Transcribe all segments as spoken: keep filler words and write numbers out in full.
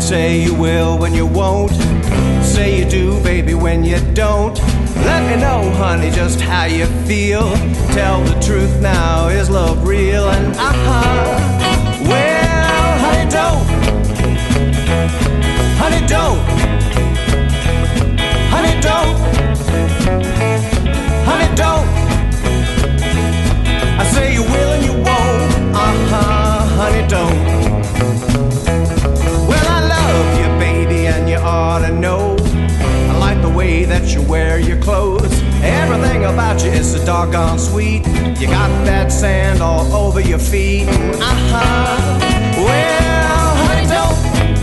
Say you will when you won't. Say you do, baby, when you don't. Let me know, honey, just how you feel. Tell the truth now, is love real? And uh-huh, well, honey, don't. Honey, don't. Honey, don't. Honey, don't. I say you will and you won't. Uh-huh, honey, don't. Well, I love you, baby, and you ought to know. I like the way that you wear your clothes. Everything about you is so doggone sweet. You got that sand all over your feet. Uh-huh. Well, honey, don't.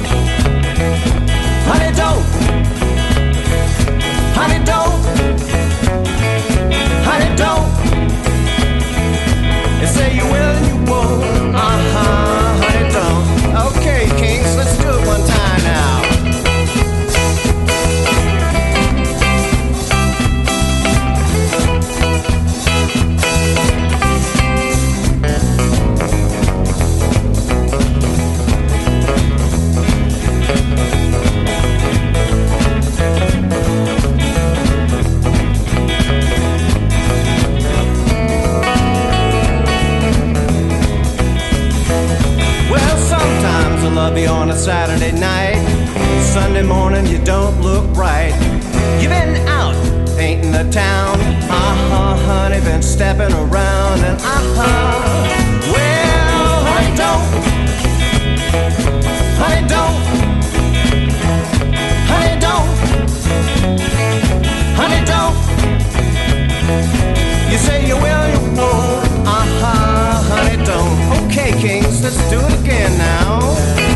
Honey, don't. Honey, don't. Honey, don't. You say you will and you won't. Uh-huh, honey, don't. Okay, Kings, let's do it one time now. Love you on a Saturday night. Sunday morning you don't look right. You've been out painting the town. Uh-huh, honey, been stepping around. And uh-huh, well, honey, don't. Honey, don't. Honey, don't. Honey, don't. You say you will, you won't. Uh-huh, honey, don't. Okay, Kings, let's do it again now.